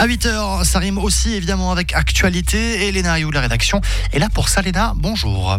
À 8h, ça rime aussi évidemment avec actualité. Et Léna Rioux, la rédaction, est là pour ça. Léna, bonjour.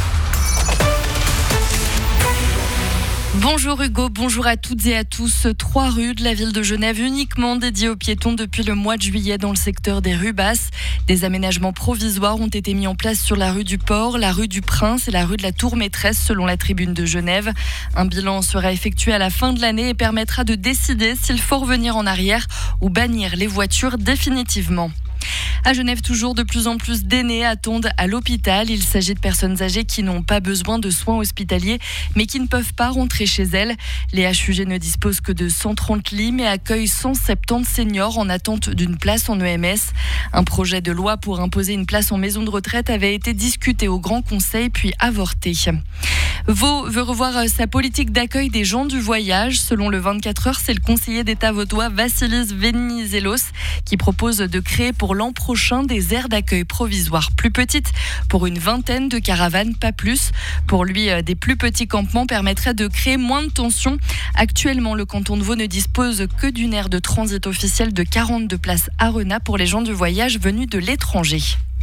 Bonjour Hugo, bonjour à toutes et à tous. 3 rues de la ville de Genève uniquement dédiées aux piétons depuis le mois de juillet dans le secteur des rues basses. Des aménagements provisoires ont été mis en place sur la rue du Port, la rue du Prince et la rue de la Tour Maîtresse selon la tribune de Genève. Un bilan sera effectué à la fin de l'année et permettra de décider s'il faut revenir en arrière ou bannir les voitures définitivement. À Genève, toujours de plus en plus d'aînés attendent à l'hôpital. Il s'agit de personnes âgées qui n'ont pas besoin de soins hospitaliers, mais qui ne peuvent pas rentrer chez elles. Les HUG ne disposent que de 130 lits, mais accueillent 170 seniors en attente d'une place en EMS. Un projet de loi pour imposer une place en maison de retraite avait été discuté au Grand Conseil, puis avorté. Vaud veut revoir sa politique d'accueil des gens du voyage. Selon le 24 heures, c'est le conseiller d'État vaudois Vassilis Venizelos qui propose de créer pour l'an prochain des aires d'accueil provisoires plus petites pour une vingtaine de caravanes, pas plus. Pour lui, des plus petits campements permettraient de créer moins de tensions. Actuellement, le canton de Vaud ne dispose que d'une aire de transit officielle de 42 places à Renat pour les gens du voyage venus de l'étranger.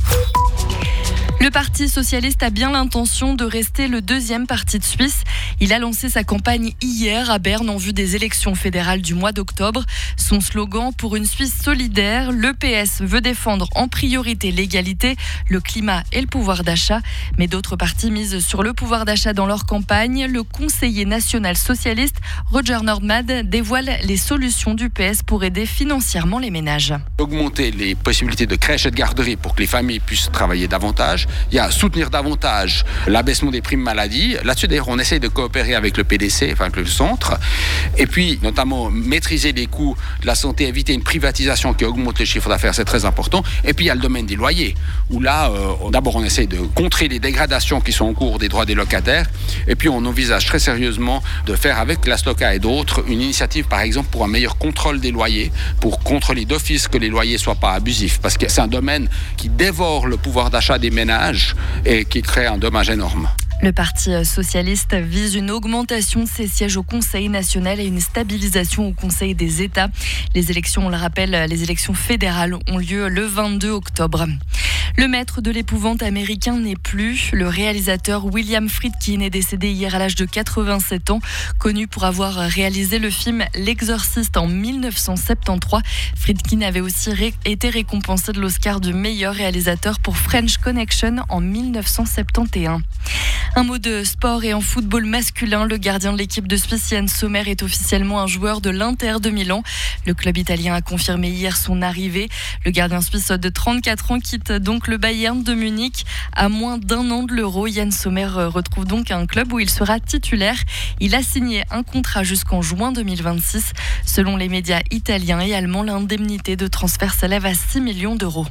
Le Parti socialiste a bien l'intention de rester le deuxième parti de Suisse. Il a lancé sa campagne hier à Berne en vue des élections fédérales du mois d'octobre. Son slogan « Pour une Suisse solidaire », le PS veut défendre en priorité l'égalité, le climat et le pouvoir d'achat. Mais d'autres partis misent sur le pouvoir d'achat dans leur campagne. Le conseiller national socialiste Roger Nordmad dévoile les solutions du PS pour aider financièrement les ménages. Augmenter les possibilités de crèches et de garderies pour que les familles puissent travailler davantage. Il y a soutenir davantage l'abaissement des primes maladie. Là-dessus, d'ailleurs, on essaye de coopérer avec le PDC, enfin avec le centre. Et puis, notamment, maîtriser les coûts de la santé, éviter une privatisation qui augmente le chiffre d'affaires, c'est très important. Et puis, il y a le domaine des loyers, où là, d'abord, on essaye de contrer les dégradations qui sont en cours des droits des locataires. Et puis, on envisage très sérieusement de faire avec la SLOCA et d'autres une initiative, par exemple, pour un meilleur contrôle des loyers, pour contrôler d'office que les loyers ne soient pas abusifs. Parce que c'est un domaine qui dévore le pouvoir d'achat des ménages et qui crée un dommage énorme. Le Parti socialiste vise une augmentation de ses sièges au Conseil national et une stabilisation au Conseil des États. Les élections, on le rappelle, les élections fédérales ont lieu le 22 octobre. Le maître de l'épouvante américain n'est plus. Le réalisateur William Friedkin est décédé hier à l'âge de 87 ans. Connu pour avoir réalisé le film L'Exorciste en 1973, Friedkin avait aussi été récompensé de l'Oscar du meilleur réalisateur pour French Connection en 1971. Un mot de sport et en football masculin, le gardien de l'équipe de Suisse, Yann Sommer, est officiellement un joueur de l'Inter de Milan. Le club italien a confirmé hier son arrivée. Le gardien suisse de 34 ans quitte donc le Bayern de Munich. À moins d'1 an de l'Euro, Yann Sommer retrouve donc un club où il sera titulaire. Il a signé un contrat jusqu'en juin 2026. Selon les médias italiens et allemands, l'indemnité de transfert s'élève à 6 millions d'euros.